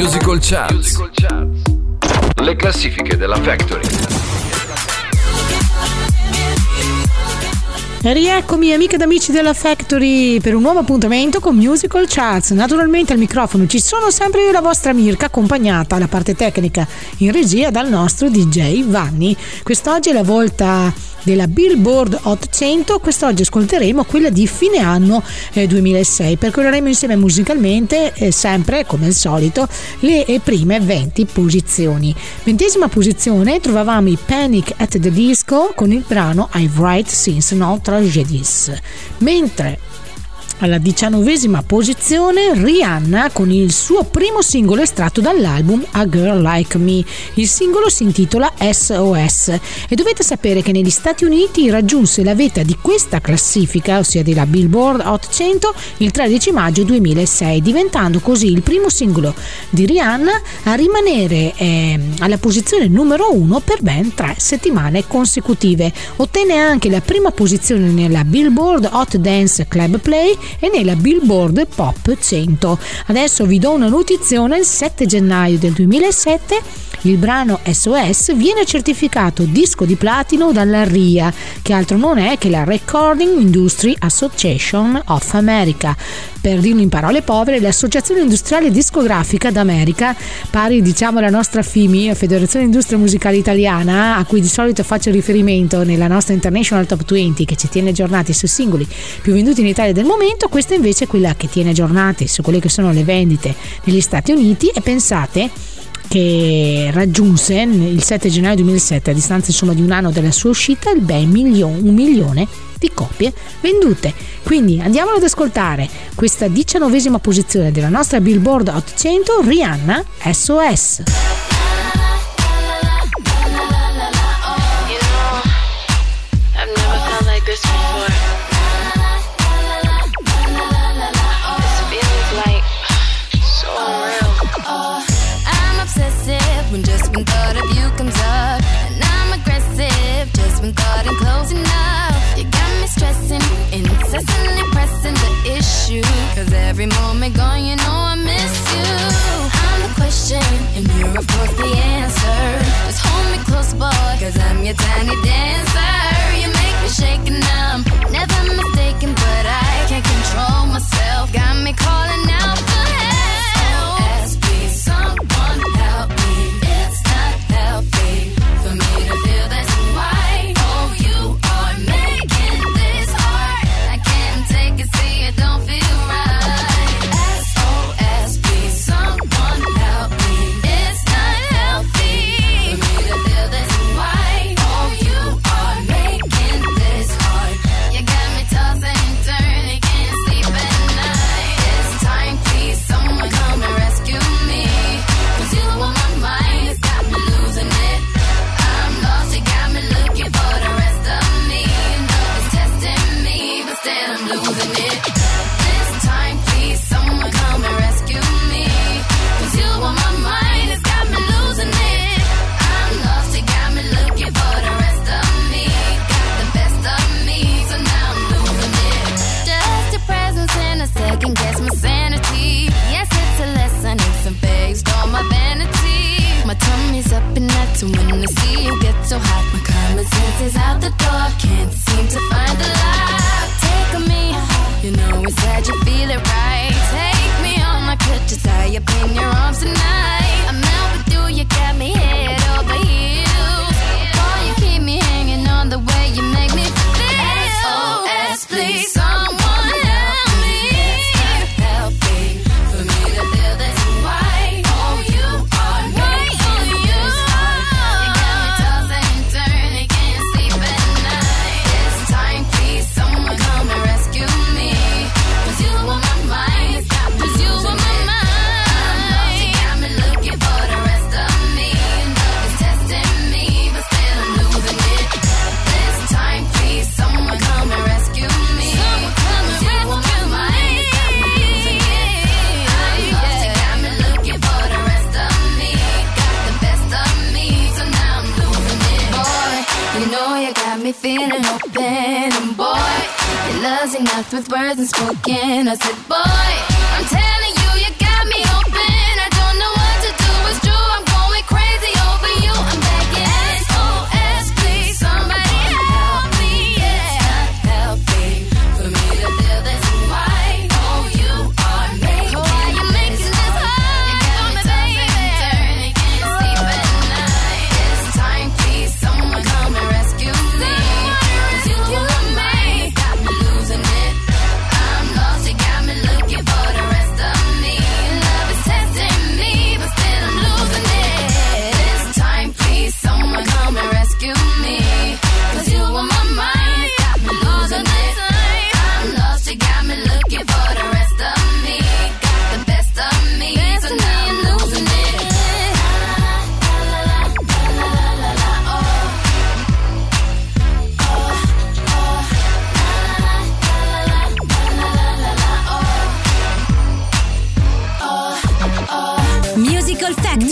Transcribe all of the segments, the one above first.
Musical Charts. Le classifiche della Factory. E rieccomi amiche ed amici della Factory per un nuovo appuntamento con Musical Charts. Naturalmente al microfono ci sono sempre io, la vostra Mirka, accompagnata alla parte tecnica in regia dal nostro DJ Vanni. Quest'oggi è la volta della Billboard Hot 100. Quest'oggi ascolteremo quella di fine anno 2006. Percorreremo insieme musicalmente sempre come al solito le prime 20 posizioni. 20ª posizione trovavamo i Panic at the Disco con il brano I've Write Since No Tragedies, mentre alla 19ª posizione Rihanna con il suo primo singolo estratto dall'album A Girl Like Me. Il singolo si intitola SOS e dovete sapere che negli Stati Uniti raggiunse la vetta di questa classifica, ossia della Billboard Hot 100, il 13 maggio 2006, diventando così il primo singolo di Rihanna a rimanere alla posizione numero 1 per ben 3 settimane consecutive. Ottenne anche la prima posizione nella Billboard Hot Dance Club Play e nella Billboard Pop 100. Adesso vi do una notizione: il 7 gennaio del 2007 il brano SOS viene certificato disco di platino dalla RIA, che altro non è che la Recording Industry Association of America. Per dirlo in parole povere, l'Associazione Industriale Discografica d'America, pari diciamo alla nostra FIMI, la Federazione Industria Musicale Italiana, a cui di solito faccio riferimento nella nostra International Top 20, che ci tiene aggiornati sui singoli più venduti in Italia del momento. Questa invece è quella che tiene aggiornati su quelle che sono le vendite negli Stati Uniti, e pensate che raggiunse il 7 gennaio 2007, a distanza insomma di un anno dalla sua uscita, il ben 1 milione di copie vendute. Quindi andiamolo ad ascoltare questa 19ª posizione della nostra Billboard Hot 100, Rihanna, SOS. When just when thought of you comes up, and I'm aggressive just when thought I'm close enough. You got me stressing, incessantly pressing the issue, cause every moment gone you know I miss you. I'm the question and you're of course the answer. Just hold me close boy, cause I'm your tiny dancer. You make me shake and I'm never mistaken, but I can't control myself. Got me calling out for help. SOS, please someone help me. For me to feel this way. Oh, you are making this hard. I can't take it, see it don't feel right. SOS, please someone help me. It's not healthy for me to feel this way. Oh, you are making this hard. You got me tossing and turning, can't sleep at night. It's time, please someone come and rescue me, cause you on my mind, it's got me losing it. You got me looking for the rest of me. Love is testing me, but still I'm losing it. This time, please, someone come and rescue me, cause you on my mind, it's got me losing it. I'm lost, you got me looking for the rest of me. Got the best of me, so now I'm losing it. Just your presence in a second, guess my sanity. Yes, it's a lesson, it's a phase, all my vanity. My tummy's up and that's when I see you get so hot. My common sense is out the door, can't seem to find the light. Take on me, you know inside you feel it right. Take me on, I could just tie up in your arms tonight. I'm out with you, you got me head over heels. Boy, you keep me hanging on the way you make me feel. SOS, please someone help me. It's not healthy for me to feel this way. Oh, you are making this hard. You got me tossing and turning, can't sleep at night. This time, please, someone come and rescue me, cause you on my mind, it's got me losing it. I'm lost, you got me looking for the rest of me. Love is testing me, but still I'm losing it. This time, please, someone come and rescue me, cause you on my mind, it's got me losing it. I'm lost, you got me looking for the rest of me. Got the best of me, so now I'm losing it. Boy, you know you got me feeling open, and boy, your love's enough with words unspoken. I said, boy, I'm telling you, you got me open. I don't know what to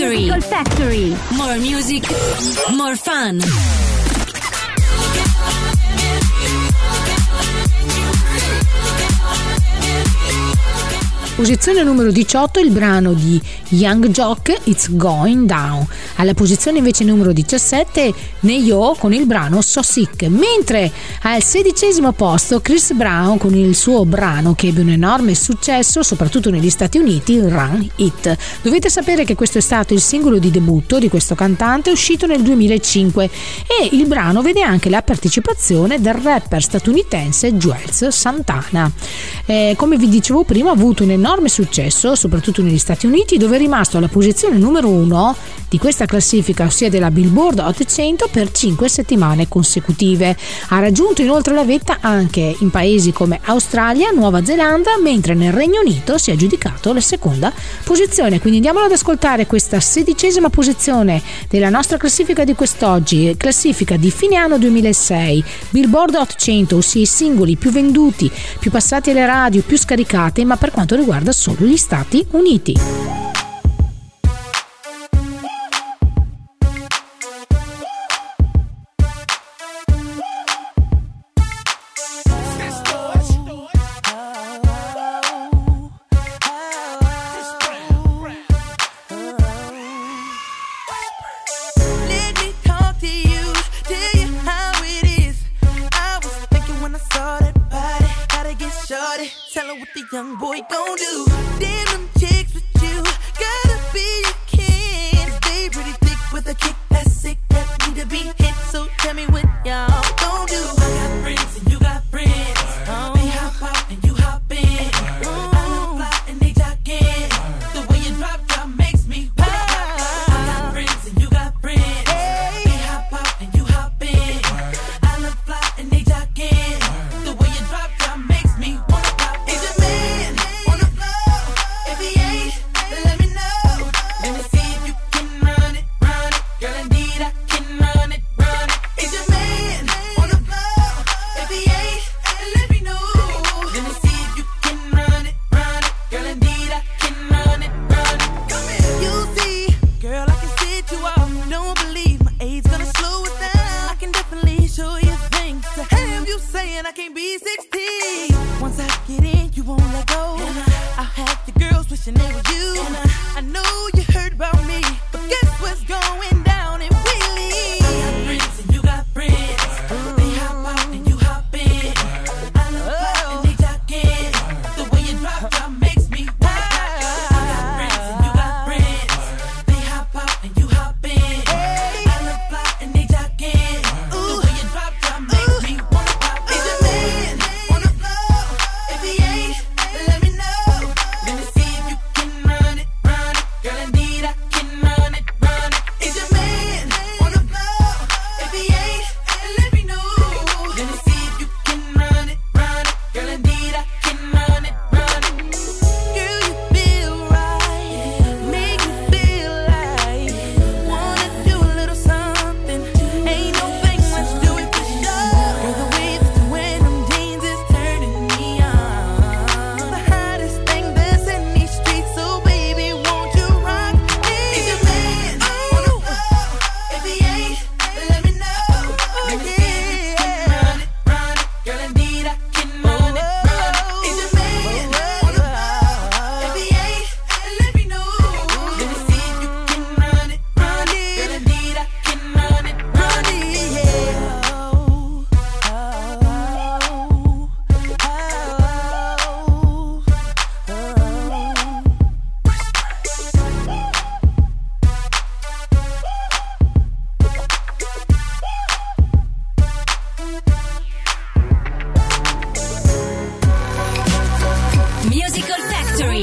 Factory. Musical Factory. More music, more fun. Posizione numero 18 il brano di Young Jock, It's Going Down. Alla posizione invece numero 17 Neyo con il brano So Sick, mentre al 16° posto Chris Brown con il suo brano che ebbe un enorme successo soprattutto negli Stati Uniti, Run It. Dovete sapere che questo è stato il singolo di debutto di questo cantante uscito nel 2005 e il brano vede anche la partecipazione del rapper statunitense Juelz Santana. Come vi dicevo prima, ha avuto un enorme successo soprattutto negli Stati Uniti, dove è rimasto alla posizione numero 1 di questa classifica, ossia della Billboard Hot 100, per 5 settimane consecutive. Ha raggiunto inoltre la vetta anche in paesi come Australia, Nuova Zelanda, mentre nel Regno Unito si è aggiudicato la seconda posizione. Quindi andiamolo ad ascoltare questa 16ª posizione della nostra classifica di quest'oggi, classifica di fine anno 2006, Billboard Hot 100, ossia i singoli più venduti, più passati alle radio, più scaricati, ma per quanto riguarda solo gli Stati Uniti. Young boy gon' do. Damn them chicks with you, gotta be a kid. They pretty thick with a kick that's sick that need to be hit. So tell me what y'all gon' do. I got friends and you got friends. They hop out and you hop in. I look fly and they jogging. The way you drop makes me wild. I got friends and you got friends. They hop out and you hop in. I look fly and they jogging. The way you drop makes me wanna pop. Is it man on the floor? If he ain't, let me know. Let me see if you can run it, run it. Girl, indeed I can run it, run it. Is it man on the floor? If he ain't, let me know. Let me see if you can run it, run it. Girl, indeed I can run it, run it. Come here. You see, girl, I can sit you off. Don't believe my age gonna slow it down. I can definitely show you things to have you saying I can't be 16. Once I get in, you won't let go. I'll have the girls wishing they were you. I know you heard about me, but guess what's going down in Wheelie? I got friends and you got friends. They hop out and you hop in. I look fly and they jogging. The way you drop makes me wild. I got friends and you got friends. They hop out and you hop in. I look fly and they jogging. The way you drop makes me wanna pop. Is your man on the floor? If he ain't, let me know. Let me see if you can run it, run it. Girl, indeed I can run it, run it. Is your man on the floor? If he ain't, let me know. Let me see if you can run it, run it. Girl, indeed I can run it, run it. Girl, you feel right, make you feel like wanna do a little something. Ain't no thing, let's do it for sure. Girl, the way that you wear them jeans is turning me on. The hottest thing that's in these streets, so baby, won't you rock me? Is your man on the floor? If he ain't, let me know. Let me see if you can run it, run it. Girl, indeed I can run it, run it. Is your man on the floor? If he ain't, let me know. Let me see if you can run it, run it. Girl, indeed I can run it, run it. Musical Factory.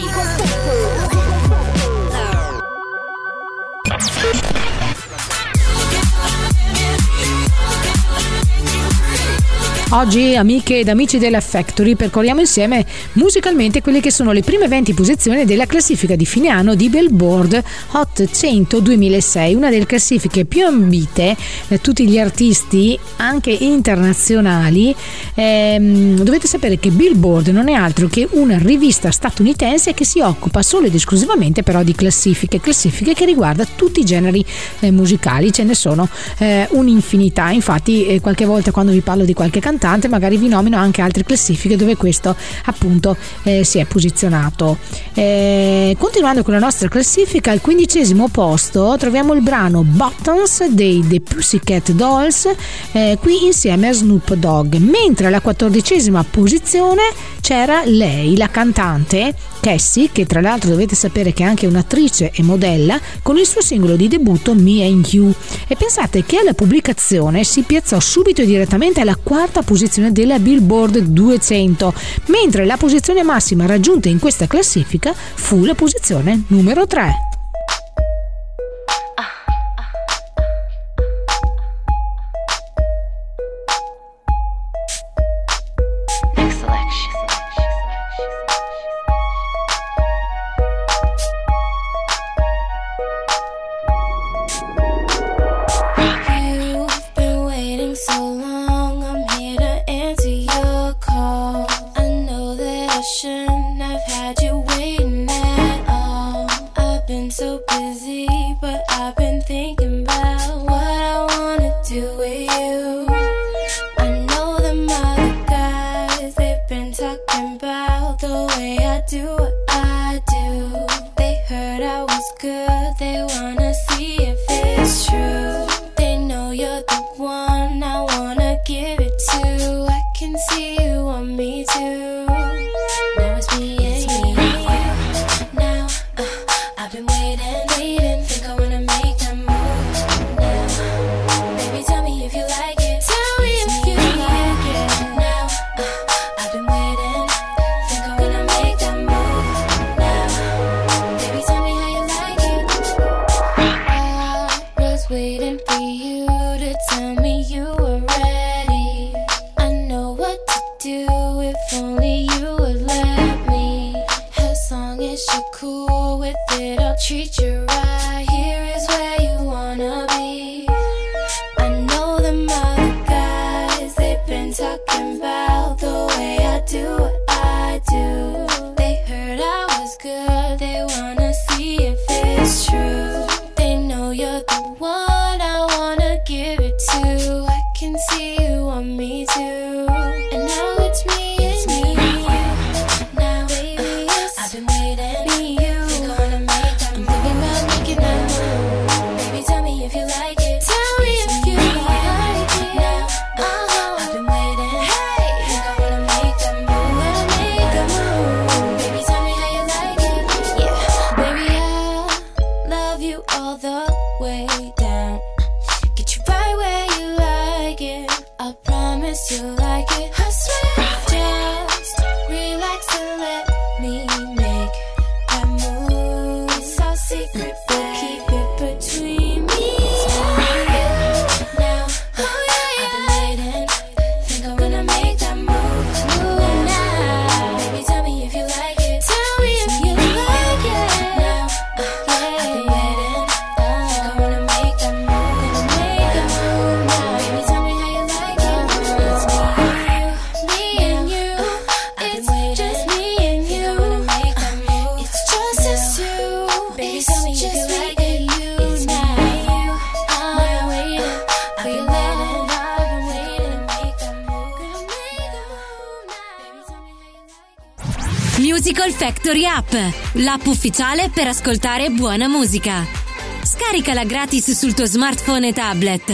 Oggi, amiche ed amici della Factory, percorriamo insieme musicalmente quelle che sono le prime 20 posizioni della classifica di fine anno di Billboard Hot 100 2006, una delle classifiche più ambite da tutti gli artisti, anche internazionali. Dovete sapere che Billboard non è altro che una rivista statunitense che si occupa solo ed esclusivamente però di classifiche che riguarda tutti i generi musicali. Ce ne sono un'infinità, infatti qualche volta quando vi parlo di qualche cantante magari vi nomino anche altre classifiche dove questo appunto si è posizionato. Continuando con la nostra classifica, al 15° posto troviamo il brano Buttons dei The Pussycat Dolls, qui insieme a Snoop Dogg, mentre alla 14° posizione c'era lei, la cantante Cassie, che tra l'altro dovete sapere che è anche un'attrice e modella, con il suo singolo di debutto Me and You, e pensate che alla pubblicazione si piazzò subito e direttamente alla 4ª posizione della Billboard 200, mentre la posizione massima raggiunta in questa classifica fu la posizione numero 3. Musical Factory App, l'app ufficiale per ascoltare buona musica. Scaricala gratis sul tuo smartphone e tablet.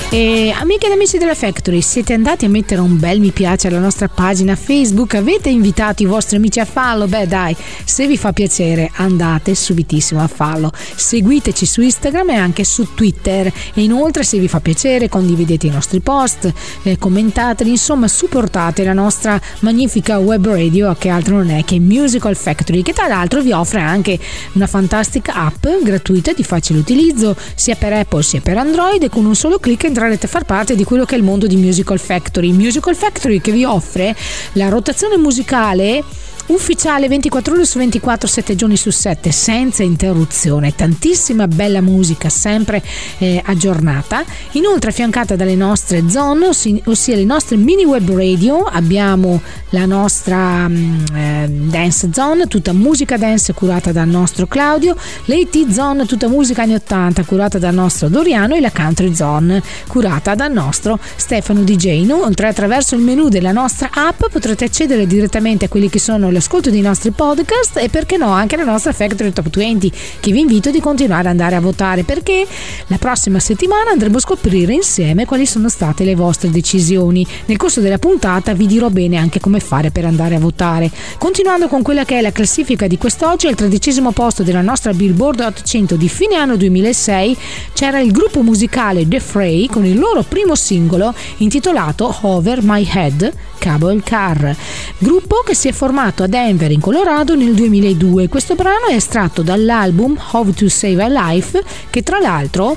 E amiche ed amici della Factory, siete andati a mettere un bel mi piace alla nostra pagina Facebook? Avete invitato i vostri amici a farlo? Beh dai, se vi fa piacere andate subitissimo a farlo. Seguiteci su Instagram e anche su Twitter, e inoltre se vi fa piacere condividete i nostri post, commentateli, insomma supportate la nostra magnifica web radio, che altro non è che Musical Factory, che tra l'altro vi offre anche una fantastica app gratuita di facile utilizzo sia per Apple sia per Android, e con un solo clic entrerete a far parte di quello che è il mondo di Musical Factory che vi offre la rotazione musicale ufficiale 24 ore su 24, 7 giorni su 7, senza interruzione, tantissima bella musica sempre aggiornata, inoltre affiancata dalle nostre zone, ossia le nostre mini web radio. Abbiamo la nostra dance zone, tutta musica dance curata dal nostro Claudio, l'AT zone, tutta musica anni 80 curata dal nostro Doriano, e la country zone curata dal nostro Stefano DJ. Inoltre attraverso il menu della nostra app potrete accedere direttamente a quelli che sono l'ascolto dei nostri podcast, e perché no anche la nostra Factory Top 20, che vi invito di continuare ad andare a votare, perché la prossima settimana andremo a scoprire insieme quali sono state le vostre decisioni. Nel corso della puntata vi dirò bene anche come fare per andare a votare. Continuando con quella che è la classifica di quest'oggi, al 13° posto della nostra Billboard 800 di fine anno 2006 c'era il gruppo musicale The Fray con il loro primo singolo intitolato Over My Head Cable Car, gruppo che si è formato a Denver in Colorado nel 2002. Questo brano è estratto dall'album How to Save a Life, che tra l'altro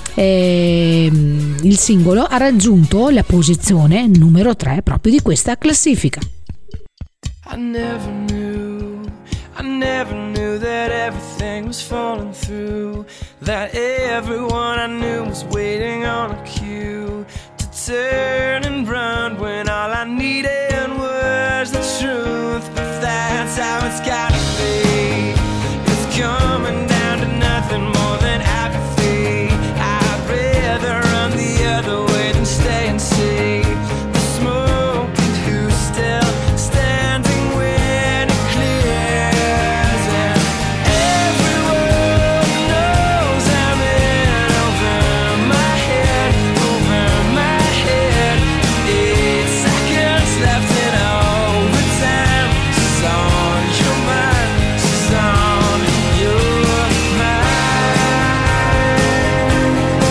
il singolo ha raggiunto la posizione numero 3 proprio di questa classifica. I never knew that everything was falling through, that everyone I knew was waiting on a cue to turn and run when all I needed was the truth. But that's how it's gotta be. It's coming down to nothing more than apathy. I'd rather run the other way than stay and see the smoke, and who's still standing when it clears. And everyone knows I'm in over my head, over my head. 8 seconds left in overtime. She's on your mind, she's on your mind.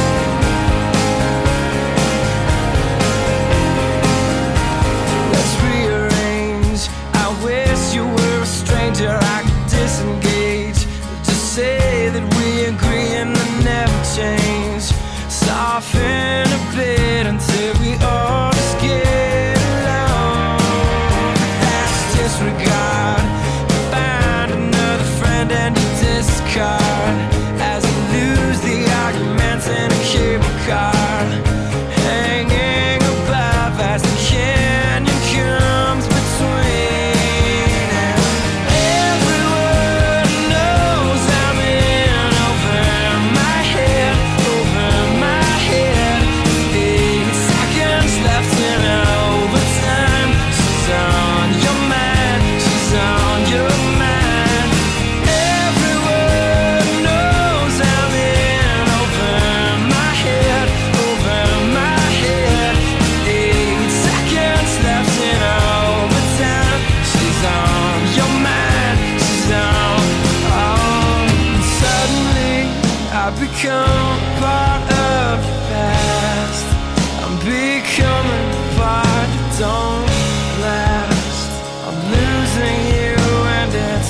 Let's rearrange. I wish you were a stranger I could disengage. Just say that we agree and then never change. Soften a bit until we all just get along. That's disregard. Find another friend and you discard as you lose the arguments in a cable car, hanging above as the canyon comes between. And everyone knows I'm in over my head, over my head. 8 seconds left in overtime. She's on your mind, she's on your mind. Everyone knows I'm in over my head, over my head. 8 seconds left in overtime. She's on your mind, she's on. Suddenly I become part of the past. I'm becoming part that don't last. I'm losing you and it's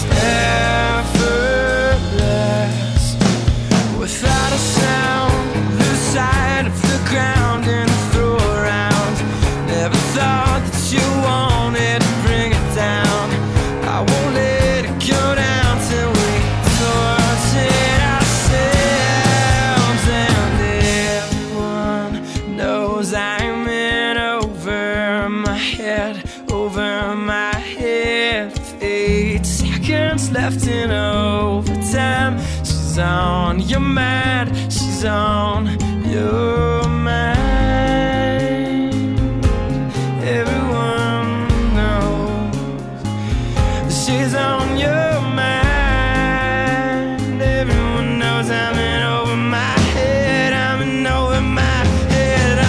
effortless. Without a sound, lose sight of the ground and throw around. Never thought that you wanted to bring it down. I won't let it go down till we torture ourselves. And everyone knows I'm in over my head, over my head. 8 seconds left in overtime. She's on your mind, she's on your mind. Everyone knows she's on your mind. Everyone knows I'm in over my head, I'm in over my head.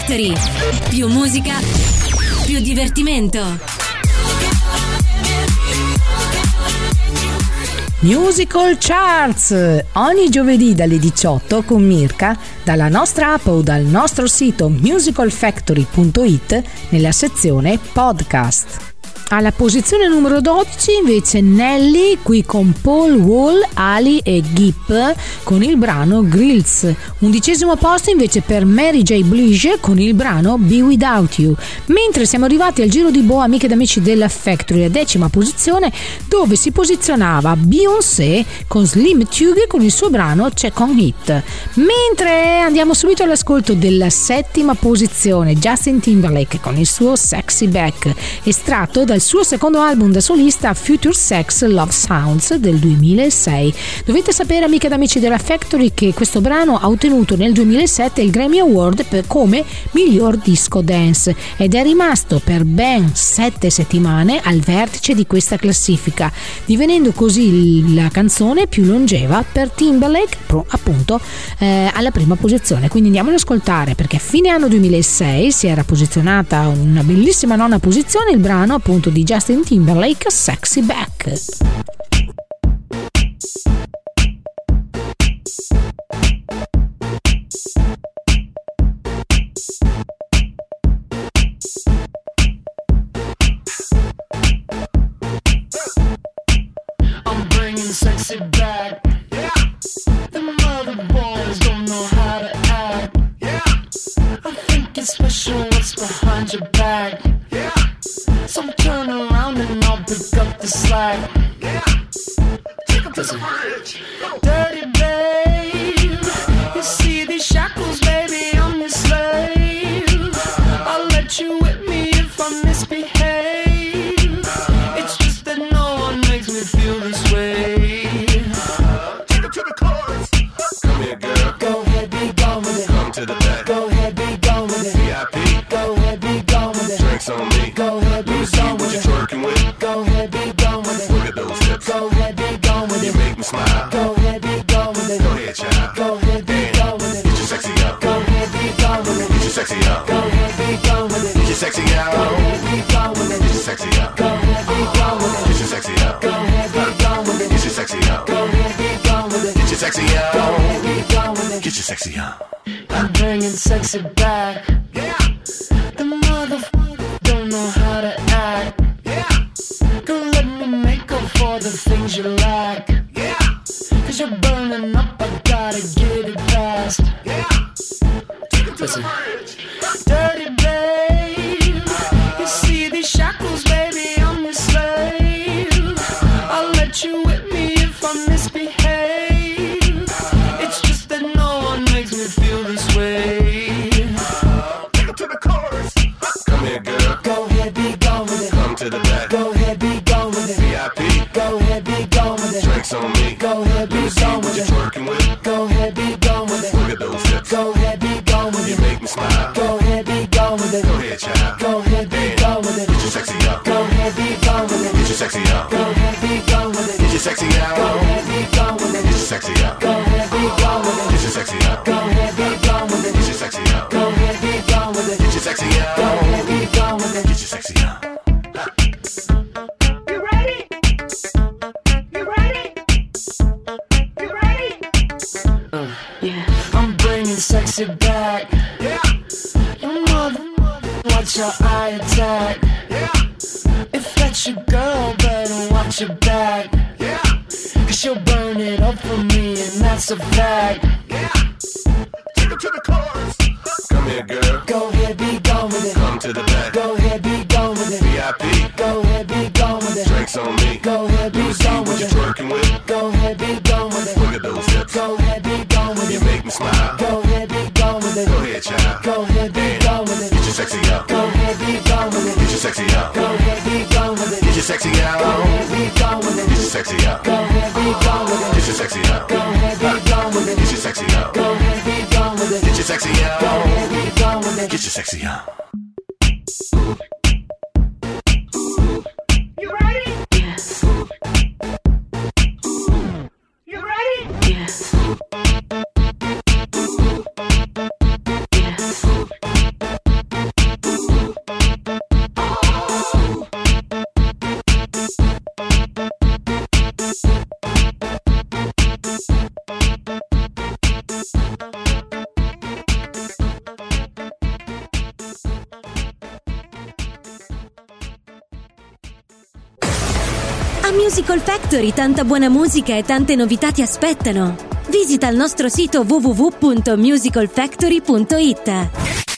Factory. Più musica, più divertimento. Musical Charts, ogni giovedì dalle 18 con Mirka, dalla nostra app o dal nostro sito musicalfactory.it nella sezione podcast. Alla posizione numero 12 invece Nelly, qui con Paul Wall, Ali e Gipp con il brano Grills. 11° posto invece per Mary J. Blige con il brano Be Without You. Mentre siamo arrivati al giro di boa, amiche ed amici della Factory, a 10ª posizione, dove si posizionava Beyoncé con Slim Tuggy con il suo brano Check on It. Mentre andiamo subito all'ascolto della 7ª posizione, Justin Timberlake con il suo Sexy Back, estratto dal suo secondo album da solista Future Sex Love Sounds del 2006. Dovete sapere, amiche ed amici della Factory, che questo brano ha ottenuto nel 2007 il Grammy Award come miglior disco dance ed è rimasto per ben 7 settimane al vertice di questa classifica, divenendo così la canzone più longeva per Timberlake, appunto alla prima posizione. Quindi andiamo ad ascoltare, perché a fine anno 2006 si era posizionata una bellissima 9ª posizione il brano appunto di Justin Timberlake, Sexy Back. I'm bringing sexy back. Yeah. The mother boys don't know how to act. Yeah. I think it's special what's behind your back. Yeah. So turn around and I'll pick up the slack. Yeah. Take 'em to the bridge. Dirty babe. You see these shackles, baby, I'm your slave. I'll let you whip me if I misbehave. It's just that no one makes me feel this way. Take 'em to the chorus. Come here, girl. Go ahead, be gone with it. Come to the back. Go ahead, be gone with it. VIP. Go ahead, be gone with it. Drinks on me. Go ahead, be gone with it. Twerking with. Go ahead, be gone with it. Look at those hips. Go ahead, be gone with it. You make me smile. Go ahead, be gone with it. Go ahead, child. Go ahead, be gone with it. Get your sexy up. Go ahead, be gone with it. Get your sexy up. Go ahead, be gone with it. Get your sexy up. Go ahead, be gone with it. Get your sexy up. Go ahead, be gone with it. Get your sexy up. Go ahead, be gone with it. Get your sexy up. Go ahead, be gone with it. Get your sexy up. Go ahead, be gone with it. Get your sexy up. I'm bringing sexy back. Yeah. The motherfucker don't know how to act. Yeah. Go let me make up for the things you lack. Yeah. Cause you're burning up, I gotta get it fast. Yeah. Listen. Dirty babe. You see these shackles, baby, I'm your slave. I'll let you whip me if I misbehave. It's just that no one makes me feel this way. Take it to the chorus. Come here, girl. Go ahead, be gone with it. Come to the back. Go ahead, be gone with it. VIP. Go ahead, be gone with it. Drinks on me. Go ahead, be gone with it. Twerking with. Go ahead, be gone with it. Look at those hips. Go ahead, be gone with it. You make me smile. Go ahead, be gone with it. Go ahead, child. Go ahead, be gone with it. Get your sexy up. Go ahead, be gone with it. Get your sexy up. Go ahead, be gone with it. Get your sexy up. Go ahead, be gone with it. Get your sexy up. Go ahead, be gone with it. Get your sexy up. Go ahead, be gone with it. Get your sexy up. Go ahead, be gone with it. Get your sexy up. Go ahead, be gone with it. Get your sexy up. You ready? You ready? You ready? Yeah. I'm bringing sexy back. Yeah. Your mother, watch your eye attack. Yeah. If that's your girl, better watch your back. Yeah. Cause she'll burn it up for me, and that's a fact. Yeah. Take it to the chorus. Come here, girl. Go ahead, be gone with it. Come to the back. Go ahead, be gone with it. VIP. Go ahead, be gone with it. Drinks on me. Go ahead, be gone with it. Twerking with. Go ahead, be gone with it. Look at those hips. Go ahead, be gone with it. You make me smile. Go ahead, be gone with it. Go ahead, child. Go ahead, be gone with it. Get your sexy up. Go ahead, be gone with it. Get your sexy up. Go ahead, be gone with it. Get your sexy up. Go ahead, be gone with it. Get your sexy up. Go ahead, be gone with it. Get your sexy up. Go ahead, be gone with it. Get your sexy up. Go ahead, be gone with it. Get your sexy up. Go ahead, be gone with it. Get your sexy up. You ready? Yes. You ready? Yes. Yes. A Musical Factory tanta buona musica e tante novità ti aspettano. Visita il nostro sito www.musicalfactory.it.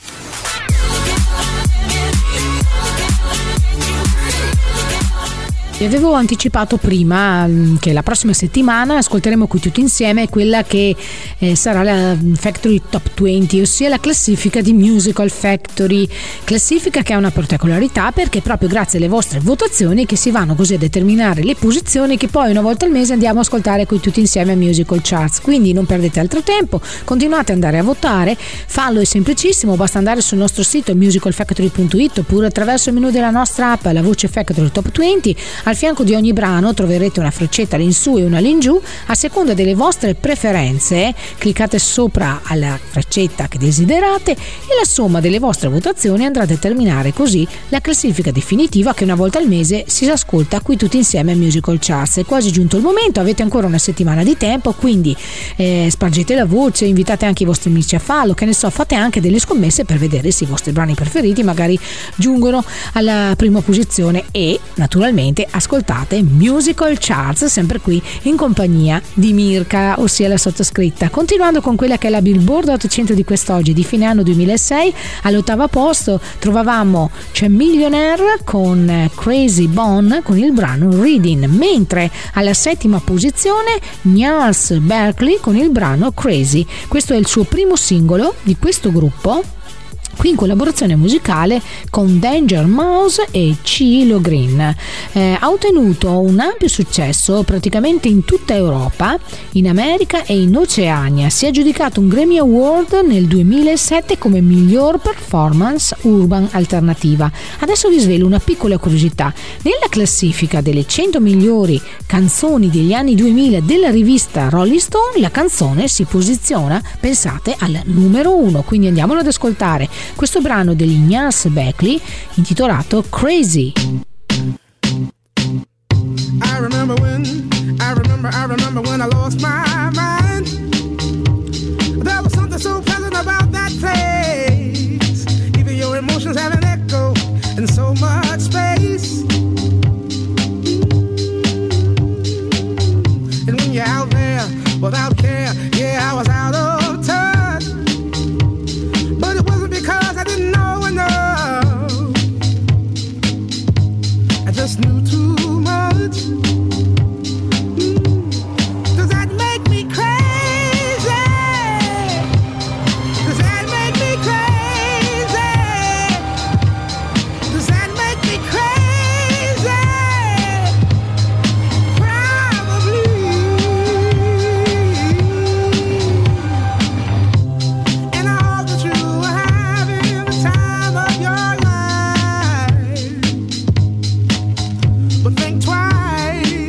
Vi avevo anticipato prima che la prossima settimana ascolteremo qui tutti insieme quella che sarà la Factory Top 20, ossia la classifica di Musical Factory, classifica che ha una particolarità perché è proprio grazie alle vostre votazioni che si vanno così a determinare le posizioni che poi una volta al mese andiamo a ascoltare qui tutti insieme a Musical Charts. Quindi non perdete altro tempo, continuate ad andare a votare, fallo è semplicissimo, basta andare sul nostro sito musicalfactory.it oppure attraverso il menu della nostra app la voce Factory Top 20. Al fianco di ogni brano troverete una freccetta all'insù e una all'ingiù a seconda delle vostre preferenze. Cliccate sopra alla freccetta che desiderate e la somma delle vostre votazioni andrà a determinare così la classifica definitiva che una volta al mese si ascolta qui tutti insieme a Musical Charts. È quasi giunto il momento, avete ancora una settimana di tempo, quindi spargete la voce, invitate anche i vostri amici a farlo, che ne so, fate anche delle scommesse per vedere se i vostri brani preferiti magari giungono alla prima posizione e naturalmente ascoltate Musical Charts sempre qui in compagnia di Mirka, ossia la sottoscritta. Continuando con quella che è la Billboard 800 di quest'oggi di fine anno 2006, all'ottavo posto trovavamo Millionaire con Crazy Bone con il brano Reading, mentre alla settima posizione Gnarls Berkeley con il brano Crazy. Questo è il suo primo singolo di questo gruppo, qui in collaborazione musicale con Danger Mouse e CeeLo Green. Ha ottenuto un ampio successo praticamente in tutta Europa, in America e in Oceania. Si è aggiudicato un Grammy Award nel 2007 come miglior performance urban alternativa. Adesso vi svelo una piccola curiosità. Nella classifica delle 100 migliori canzoni degli anni 2000 della rivista Rolling Stone, la canzone si posiziona, pensate, al numero 1, quindi andiamolo ad ascoltare. Questo brano degli Gnarls Berkeley intitolato Crazy. I remember when I lost my mind. There was something so pleasant about that place. Even your emotions have an echo in so much space. And when you're out there without care, yeah, I was out of touch. But it wasn't because I didn't know enough. I just knew too much. Does that make me crazy? Does that make me crazy? Does that make me crazy? Probably. And I hope that you are having the time of your life. But think twice.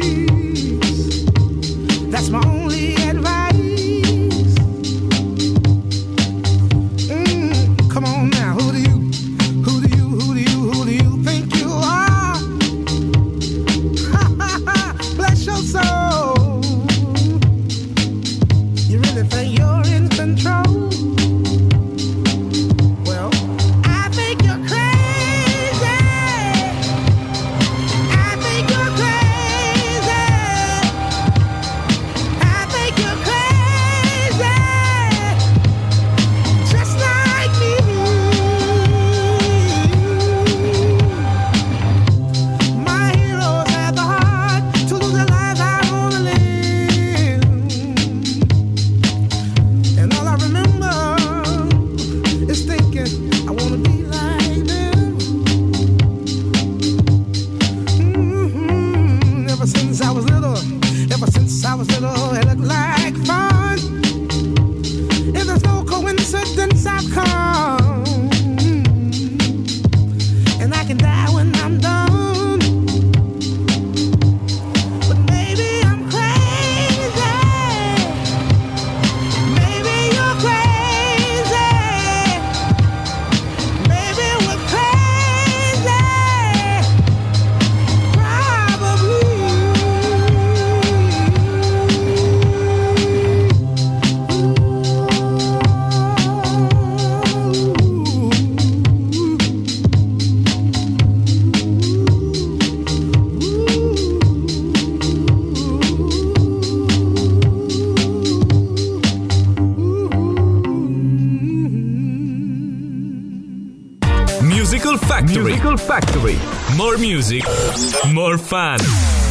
Factory. Musical Factory. More music, more fun.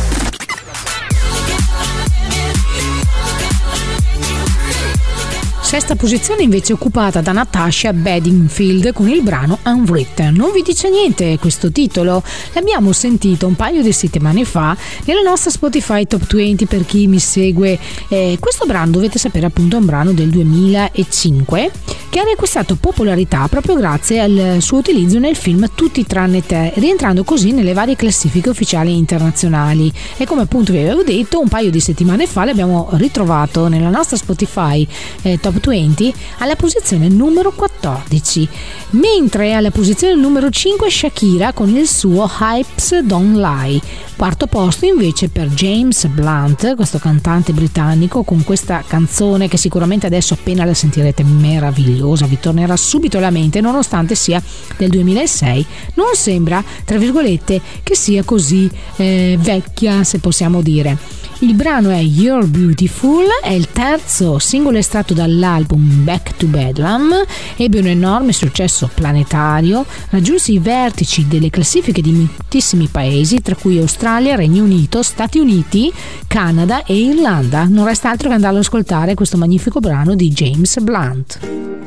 Sesta posizione invece occupata da Natasha Bedingfield con il brano Unwritten. Non vi dice niente questo titolo? L'abbiamo sentito un paio di settimane fa nella nostra Spotify Top 20 per chi mi segue. Questo brano, dovete sapere, appunto è un brano del 2005 che ha riacquistato popolarità proprio grazie al suo utilizzo nel film Tutti tranne te, rientrando così nelle varie classifiche ufficiali internazionali. E come appunto vi avevo detto, un paio di settimane fa l'abbiamo ritrovato nella nostra Spotify Top 20 alla posizione numero 14, mentre alla posizione numero 5 Shakira con il suo Hips Don't Lie. Quarto posto invece per James Blunt, questo cantante britannico, con questa canzone che sicuramente adesso appena la sentirete meravigliosa, vi tornerà subito alla mente, nonostante sia del 2006, non sembra, tra virgolette, che sia così vecchia, se possiamo dire. Il brano è You're Beautiful, è il terzo singolo estratto dall'album Back to Bedlam, ebbe un enorme successo planetario, raggiunse i vertici delle classifiche di moltissimi paesi, tra cui Australia, Regno Unito, Stati Uniti, Canada e Irlanda. Non resta altro che andarlo ad ascoltare, questo magnifico brano di James Blunt.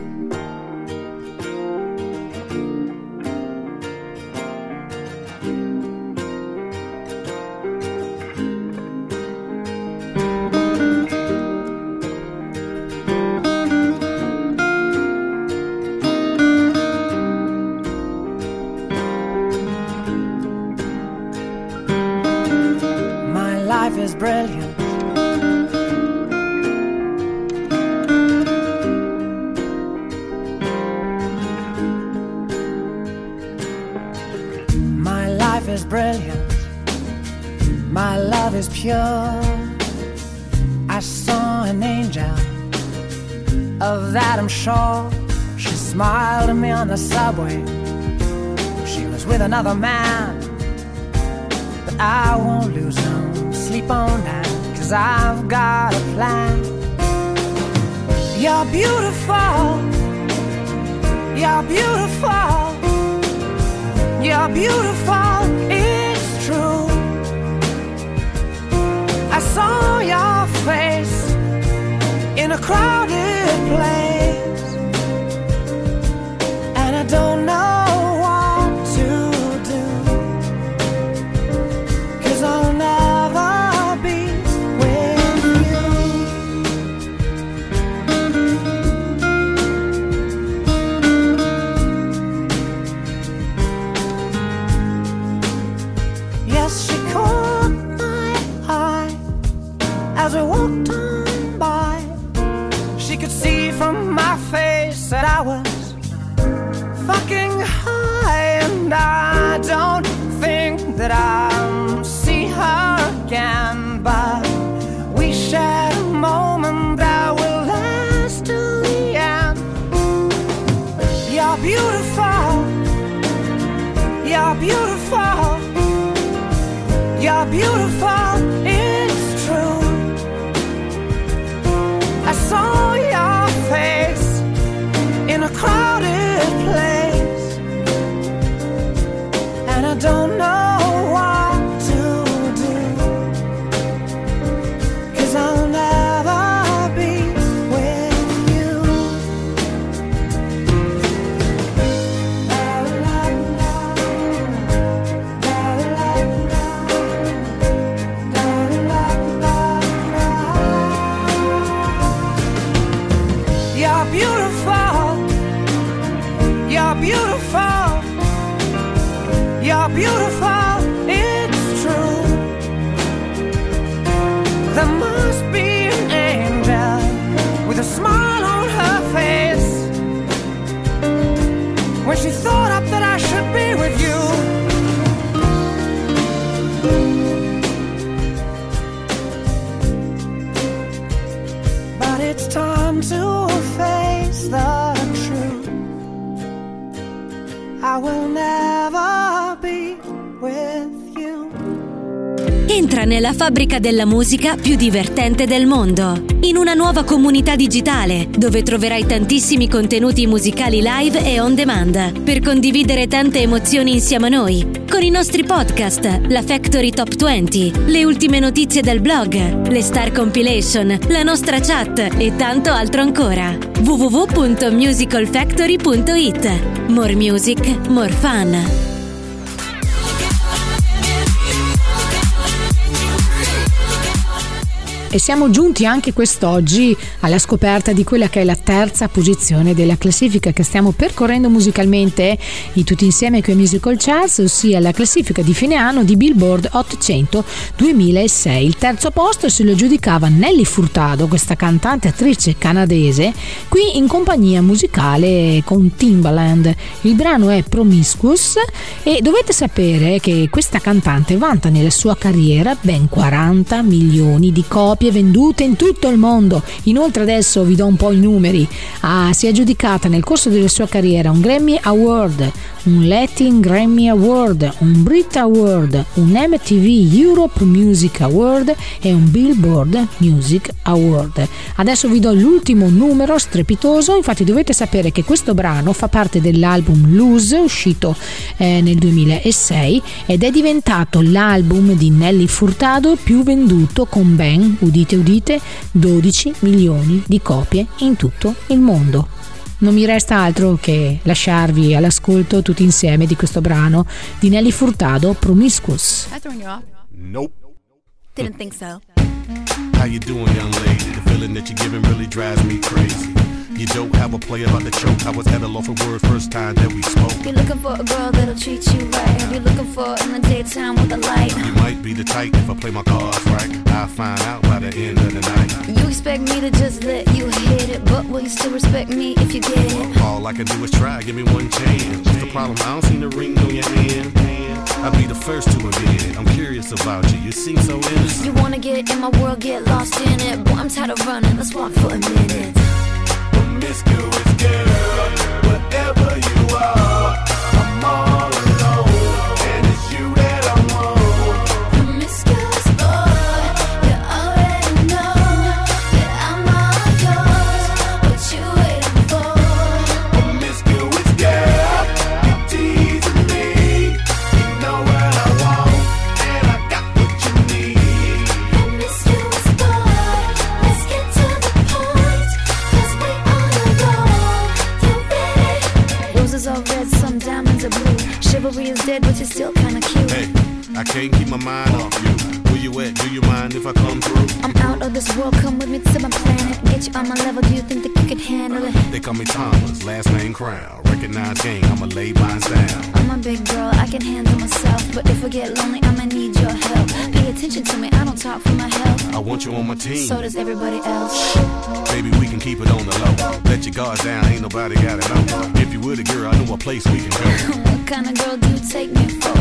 Is brilliant. My life is brilliant. My love is pure. I saw an angel, of that I'm sure. She smiled at me on the subway. She was with another man, but I won't lose no sleep on that, 'cause I've got a plan. You're beautiful. You're beautiful. You're beautiful. It's true. I saw your face in a crowded place, and I don't know what to do, 'cause I'll never as we walked on by. She could see from my face that I was fucking high, and I don't think that I'll see her again, but we shared a moment that will last till the end. You're beautiful. You're beautiful. You're beautiful. It's true. I saw your face in a crowded place, and I don't know what to do, 'cause I'll never be with you. You're beautiful. You're beautiful. You're beautiful. It's true. There must be an angel with a smile on her face when she thought up that I should be with you. But it's time to face the truth. I will never be with you. Entra nella fabbrica della musica più divertente del mondo, in una nuova comunità digitale dove troverai tantissimi contenuti musicali live e on demand per condividere tante emozioni insieme a noi, con i nostri podcast, la Factory Top 20, le ultime notizie del blog, le Star Compilation, la nostra chat e tanto altro ancora. www.musicalfactory.it. More music, more fun. E siamo giunti anche quest'oggi alla scoperta di quella che è la terza posizione della classifica che stiamo percorrendo musicalmente tutti insieme con i Musical Charts, ossia la classifica di fine anno di Billboard 800 2006. Il terzo posto se lo giudicava Nelly Furtado, questa cantante attrice canadese, qui in compagnia musicale con Timbaland. Il brano è Promiscuous e dovete sapere che questa cantante vanta nella sua carriera ben 40 milioni di copie vendute in tutto il mondo. Inoltre adesso vi do un po' i numeri. Si è aggiudicata nel corso della sua carriera un Grammy Award, un Latin Grammy Award, un Brit Award, un MTV Europe Music Award e un Billboard Music Award. Adesso vi do l'ultimo numero strepitoso. Infatti dovete sapere che questo brano fa parte dell'album Lose, uscito nel 2006, ed è diventato l'album di Nelly Furtado più venduto con ben, udite udite, 12 milioni di copie in tutto il mondo. Non mi resta altro che lasciarvi all'ascolto tutti insieme di questo brano di Nelly Furtado, Promiscuous. I throwing you off? Nope. Didn't think so. How you doing, young lady? The feeling that you're giving really drives me crazy. You don't have a play about the choke. I was at a loss for words first time that we spoke. You're looking for a girl that'll treat you right. You're looking for in the daytime with a light. You might be the type if I play my cards right. I'll find out by the end of the night. You expect me to just let you hit it, but will you still respect me if you get it? All I can do is try, give me one chance. What's the problem? I don't see the ring on your hand. I'll be the first to admit it. I'm curious about you. You seem so innocent. You wanna get in my world, get lost in it. Boy, I'm tired of running. Let's walk for a minute. Promiscuous girl, whatever you are, I'm all alone, and it's you that I want. Promiscuous boy, you already know that I'm all yours. What you waiting for? Promiscuous girl, you're teasing me. You know what I want, and I got what you need. Promiscuous boy, let's get to the point, 'cause we on the road. You ready? Roses are red, some diamonds are blue. Chivalry is dead, but you're still kinda cute. Hey, I can't keep my mind off you. Where you at? Do you mind if I come through? I'm out of this world, come with me to my planet. Get you on my level, do you think that you could handle it? They call me Thomas, last name Crown. Recognize gang, I'ma lay mine down. I'm a big girl, I can handle myself. But if I get lonely, I'ma need your help. Pay attention to me, I don't talk for my health. I want you on my team. So does everybody else. Baby, we can keep it on the low. Let your guard down, ain't nobody gotta know. If you were the girl, I know a place we can go. What kind of girl do you take me for?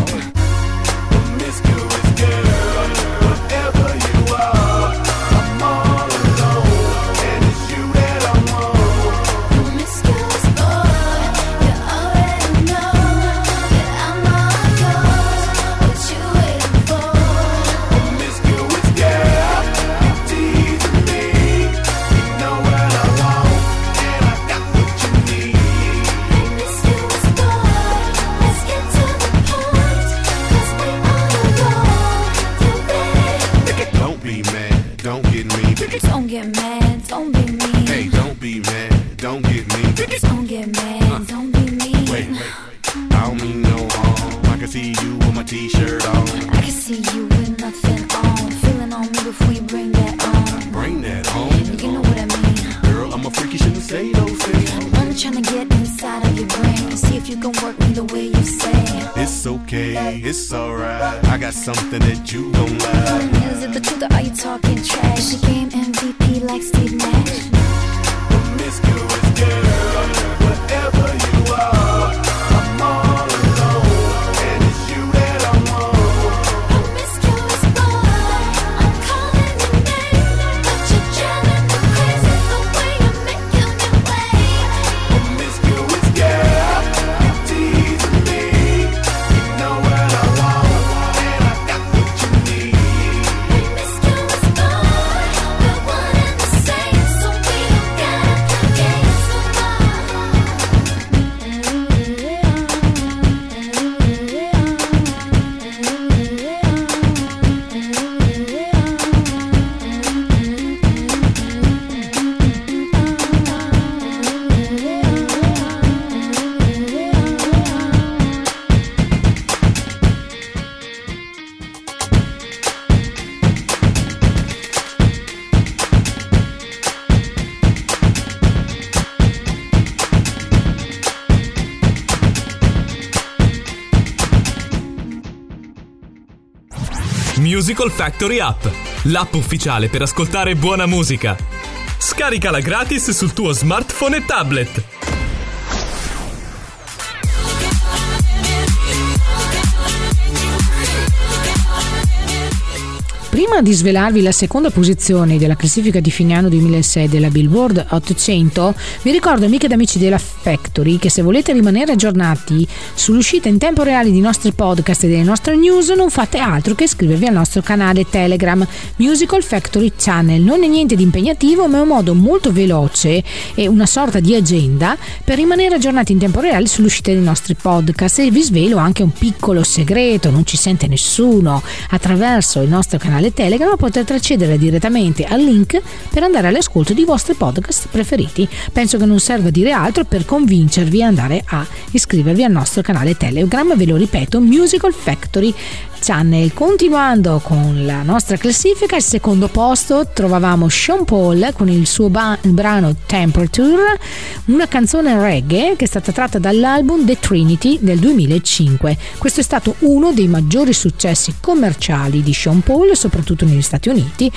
Promiscuous girl, whatever you are, I'm all alone, and it's you that I want. Promiscuous boy, you already know that I'm all yours. What you waiting for? Promiscuous girl, you teasing me. You know what I want, and I got what you need. Promiscuous boy, let's get to the point, 'cause we on the road. You ready? Don't be mad, don't get me. Don't get mad, don't be mean. Hey, don't be mad, don't get me. Don't get mad, don't be mean. Wait, I don't mean no harm. I can see you with my t-shirt on. I can see you with nothing on. Feeling on me before you bring that on. Bring that home. You know what I mean. Girl, I'm a freak, you shouldn't say those things. I'm only trying to get inside of your brain. See if you can work me the way you say. It's okay, it's alright. I got something that you gon' like. Is it the truth or are you talking trash? She game MVP like Steve Nash. Promiscuous girl, whatever you are, I'm all alone, and it's you that I want. Promiscuous boy, I'm calling your name, but you're driving me crazy the way you're making me wait. Promiscuous girl, you teasing me. You know what I want, and I got what you need. Musical Factory App, l'app ufficiale per ascoltare buona musica. Scaricala gratis sul tuo smartphone e tablet. Prima di svelarvi la seconda posizione della classifica di fine anno 2006 della Billboard 800, vi ricordo, amiche ed amici della Factory, che se volete rimanere aggiornati sull'uscita in tempo reale di nostri podcast e delle nostre news, non fate altro che iscrivervi al nostro canale Telegram Musical Factory Channel. Non è niente di impegnativo, ma è un modo molto veloce e una sorta di agenda per rimanere aggiornati in tempo reale sull'uscita dei nostri podcast. E vi svelo anche un piccolo segreto: non ci sente nessuno. Attraverso il nostro canale Telegram potrete accedere direttamente al link per andare all'ascolto di vostri podcast preferiti. Penso che non serva dire altro per convincervi ad andare a iscrivervi al nostro canale Telegram. Ve lo ripeto, Musical Factory Channel. Continuando con la nostra classifica, al secondo posto trovavamo Sean Paul con il suo brano Temperature, una canzone reggae che è stata tratta dall'album The Trinity del 2005. Questo è stato uno dei maggiori successi commerciali di Sean Paul, soprattutto negli Stati Uniti,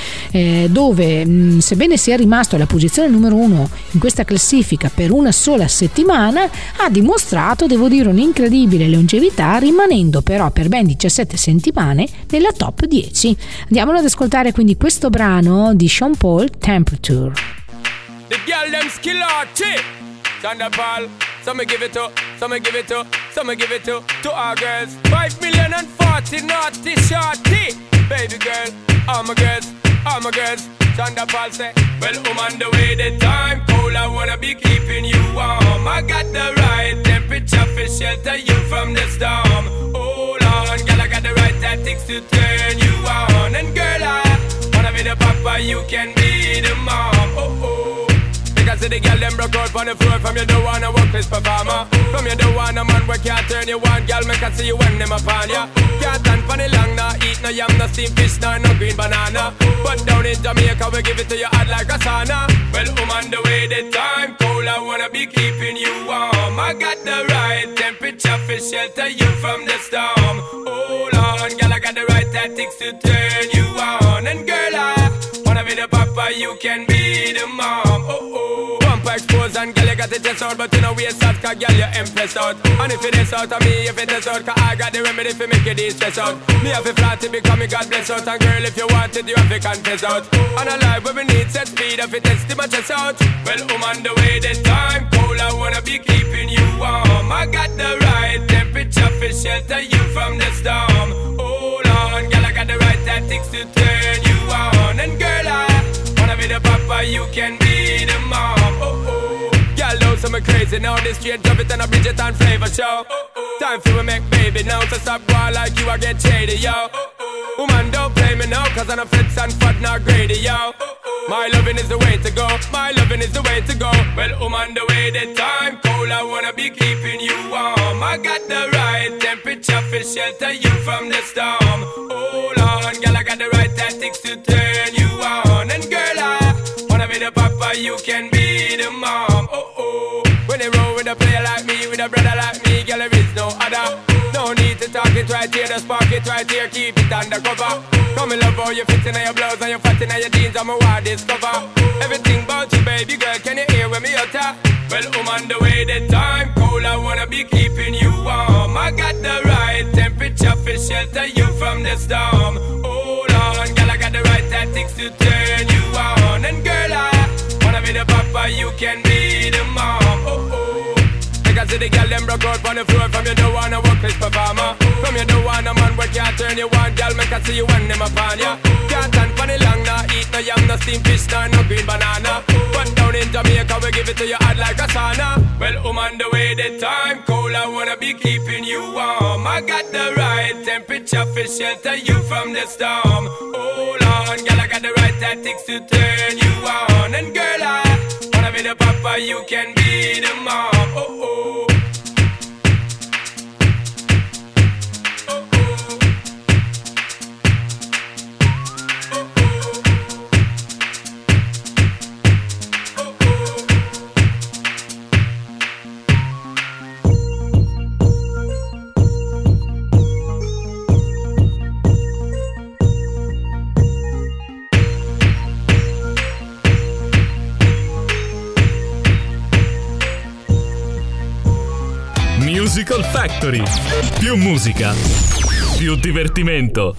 dove sebbene sia rimasto alla posizione numero 1 in questa classifica per una sola settimana, ha dimostrato, devo dire, un'incredibile longevità, rimanendo però per ben 17 settimane nella top 10. Andiamolo ad ascoltare quindi questo brano di Sean Paul, Temperature. The girl them skill arty. Thunderball. Some give it to, some give it to, some give it to our girls. 5,040,000 naughty shorty. Baby girl, all my girls, all my girls. Thunderball say, well, on the way the time cold, I wanna be keeping you warm. I got the right temperature for shelter you from the storm. Hold on, girl, I got the right tactics to turn you on. And girl, I wanna be the papa, you can be the mom. Oh, oh. Because the girl them broke out on the floor. From you don't wanna work this performer. From you don't wanna man where can't turn you on. Girl, make I see you when them upon ya. Can't stand for the long, nah eat no yam, no steamed fish, no green banana. But down in Jamaica we give it to you hot like a sauna. Well, on the way the time cold, I wanna be keeping you warm. I got the right temperature for shelter you from the storm. Hold on, girl, I got the right tactics to turn you on. And girl, I wanna be the papa, you can be the mom. Oh, oh. Expose and girl you got the chest out, but you know we out, cause girl you impress out. And if it is out of me, if it is out, cause I got the remedy for make you de-stress out. Me have a flat to become me God bless out. And girl if you want it, you have to confess out. And a life where we need set speed, if it test my chest out. Well, on the way the time cold, I wanna be keeping you warm. I got the right temperature for shelter you from the storm. Hold on, girl, I got the right tactics to turn you on. And girl, I wanna be the papa, you can be the mom. Girl, know some crazy now. This straight drop it and a Bridget and flavor show. Time for we make baby now. So stop boy like you, I get shady, yo. Woman, don't play me now, cause I'm a fits and fat, not greedy, yo. My loving is the way to go. My loving is the way to go. Well, on the way the time cold, I wanna be keeping you warm. I got the right temperature for shelter you from the storm. Hold on, girl, I got the right tactics to turn you on. And girl, I wanna be the papa, you can be the mom. Oh, oh. When they roll with a player like me, with a brother like me, girl, there is no other. No need to talk it right here, just spark it right here, keep it undercover. Come in love how you fit in your blouse and you fat in your jeans, I'm a wild discover. Everything about you, baby girl, can you hear when me utter? Well, on the way the time cold, I wanna be keeping you warm. I got the right temperature for shelter you from the storm. Hold on, girl, I got the right tactics to turn you on. And girl, I wanna be the papa, you can be the mom. Oh, oh. Because the girl them broke out on the floor. From you don't wanna work this performer. From you don't wanna man where can't turn you on. Girl, make I see you when them upon ya. Can't stand for the long, nah eat no yam, no steamed fish, no green banana. But down in Jamaica we give it to you hot like a sauna. Well, on the way the time cold, I wanna be keeping you warm. I got the right temperature for shelter you from the storm. Hold on, girl, I got the right tactics to turn you on. And girl, I wanna be the papa, you can be the mom. Oh, oh. Musical Factory. Più musica, più divertimento.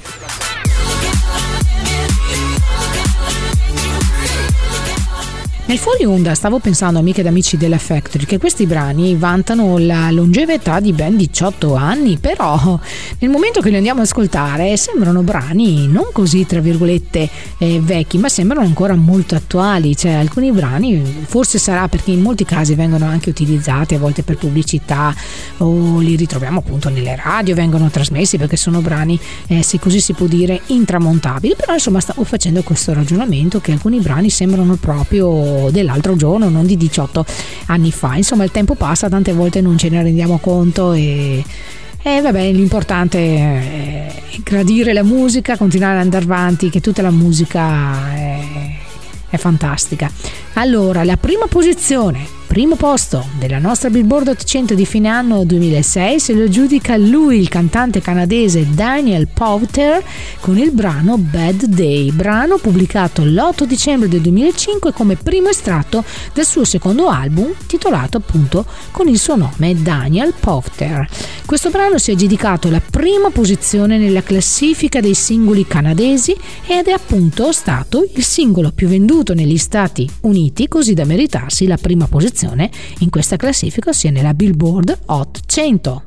Nel fuori onda stavo pensando, amiche ed amici della Factory, che questi brani vantano la longevità di ben 18 anni, però nel momento che li andiamo ad ascoltare sembrano brani non così tra virgolette vecchi, ma sembrano ancora molto attuali. Cioè alcuni brani, forse sarà perché in molti casi vengono anche utilizzati a volte per pubblicità o li ritroviamo appunto nelle radio, vengono trasmessi perché sono brani se così si può dire intramontabili, però insomma stavo facendo questo ragionamento che alcuni brani sembrano proprio dell'altro giorno, non di 18 anni fa. Insomma il tempo passa, tante volte non ce ne rendiamo conto e vabbè, l'importante è gradire la musica, continuare ad andare avanti, che tutta la musica è fantastica. Allora, la prima posizione, primo posto della nostra Billboard 800 di fine anno 2006 se lo aggiudica lui, il cantante canadese Daniel Powter, con il brano Bad Day, brano pubblicato l'8 dicembre del 2005 come primo estratto del suo secondo album, titolato appunto con il suo nome, Daniel Powter. Questo brano si è aggiudicato la prima posizione nella classifica dei singoli canadesi ed è appunto stato il singolo più venduto negli Stati Uniti, così da meritarsi la prima posizione in questa classifica, ossia nella Billboard Hot 100.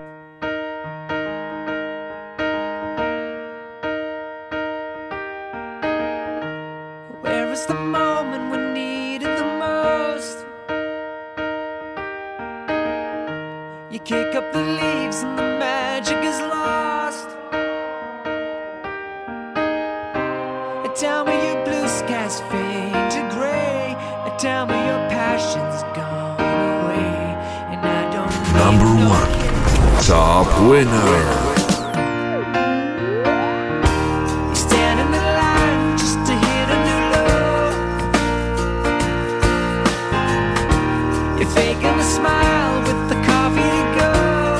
Where is the moment we needed the most? You kick up the leaves and the magic is lost. Tell me your blue skies fade to gray. Tell me your passion's gone away. And I don't Number one, top winner. You stand in the line just to hit a new low. You're faking a smile with the coffee to go.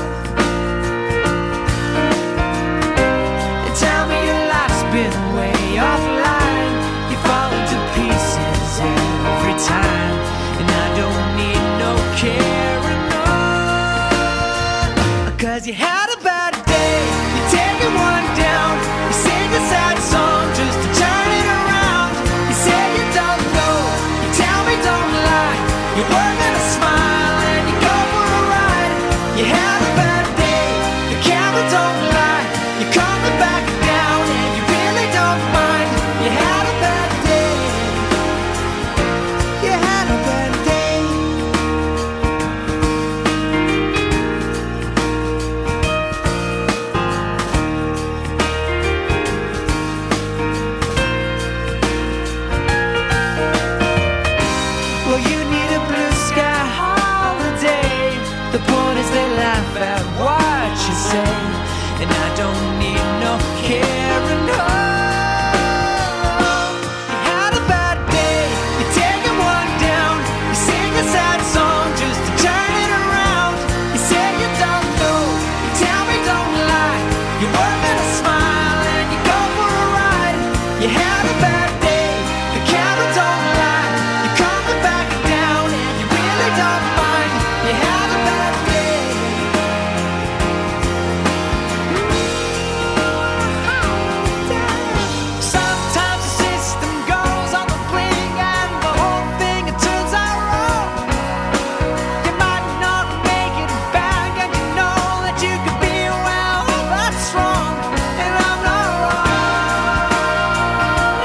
And tell me your life's been way offline. You fall into pieces every time. And I don't need no carrying on. Cause you had a bad day, you're taking one down. You sing a sad song just to turn it around. You say you don't know, you tell me don't lie. You're working a smile and you go for a ride. You had a bad day, the camera don't lie. You're coming back down and you really don't mind. You had a bad day, you had a bad day. Well, you need a blue sky holiday. The point is they laugh at what you say. And I don't need no carrying on. You had a bad day, you're taking one down. You sing a sad song just to turn it around. You say you don't know, you tell me don't lie. You're working a smile and you go for a ride. You had a bad day, the camera don't lie. You're coming back down and you really don't mind. You had a bad day. Sometimes the system goes on the blink and the whole thing it turns out wrong. You might not make it back and you know that you could be well, that's wrong, and I'm not wrong.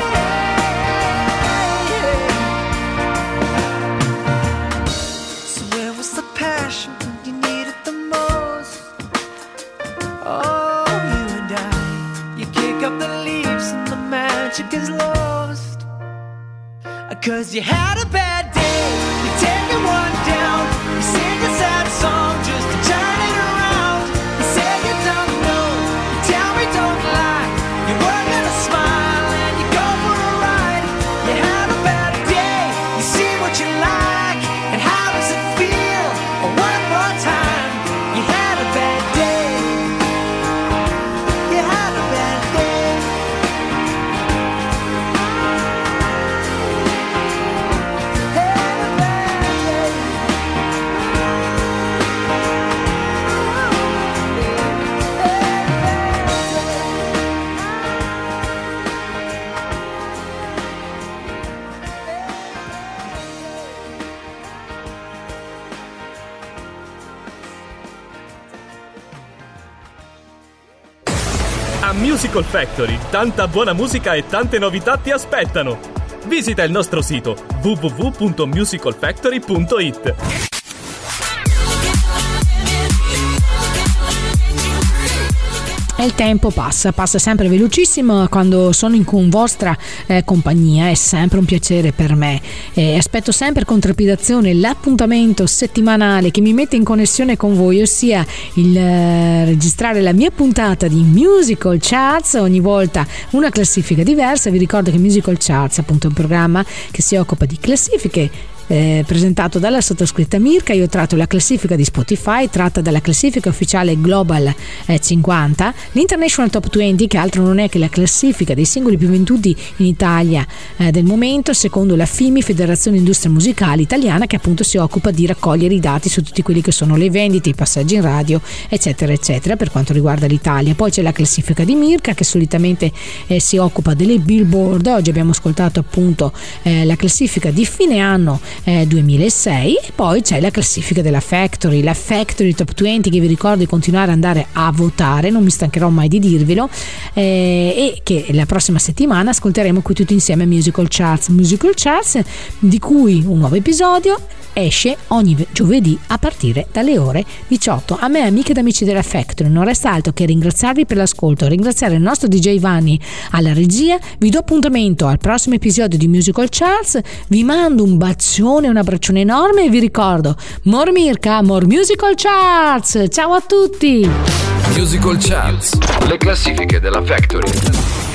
So where was the passion when you needed the most? Oh, you and I, you kick up the leaves and the magic is lost. Cause you had a bad day, you're taking one down. You sing a sad song just to turn it around. You say you don't know, you tell me don't lie. You're working a smile and you go for a ride. You had a bad day, you see what you like. And how does it feel? One more time. You had a bad day. You had a bad day. Had a bad day. Musical Factory, tanta buona musica e tante novità ti aspettano. Visita il nostro sito www.musicalfactory.it. E il tempo passa sempre velocissimo quando sono con vostra compagnia, è sempre un piacere per me. Aspetto sempre con trepidazione l'appuntamento settimanale che mi mette in connessione con voi, ossia il registrare la mia puntata di Musical Charts, ogni volta una classifica diversa. Vi ricordo che Musical Charts appunto è un programma che si occupa di classifiche presentato dalla sottoscritta Mirka. Io tratto la classifica di Spotify, tratta dalla classifica ufficiale Global 50, l'International Top 20, che altro non è che la classifica dei singoli più venduti in Italia del momento, secondo la FIMI, Federazione Industria Musicale Italiana, che appunto si occupa di raccogliere i dati su tutti quelli che sono le vendite, i passaggi in radio, eccetera eccetera, per quanto riguarda l'Italia. Poi c'è la classifica di Mirka, che solitamente si occupa delle Billboard. Oggi abbiamo ascoltato appunto la classifica di fine anno 2006, e poi c'è la classifica della Factory, la Factory Top 20, che vi ricordo di continuare ad andare a votare, non mi stancherò mai di dirvelo, e che la prossima settimana ascolteremo qui tutti insieme Musical Charts, di cui un nuovo episodio esce ogni giovedì a partire dalle ore 18. A me, amiche ed amici della Factory, non resta altro che ringraziarvi per l'ascolto, ringraziare il nostro DJ Vanni alla regia. Vi do appuntamento al prossimo episodio di Musical Charts, vi mando un bacione, un abbraccione enorme e vi ricordo more Mirka, more Musical Charts. Ciao a tutti. Musical Charts, le classifiche della Factory.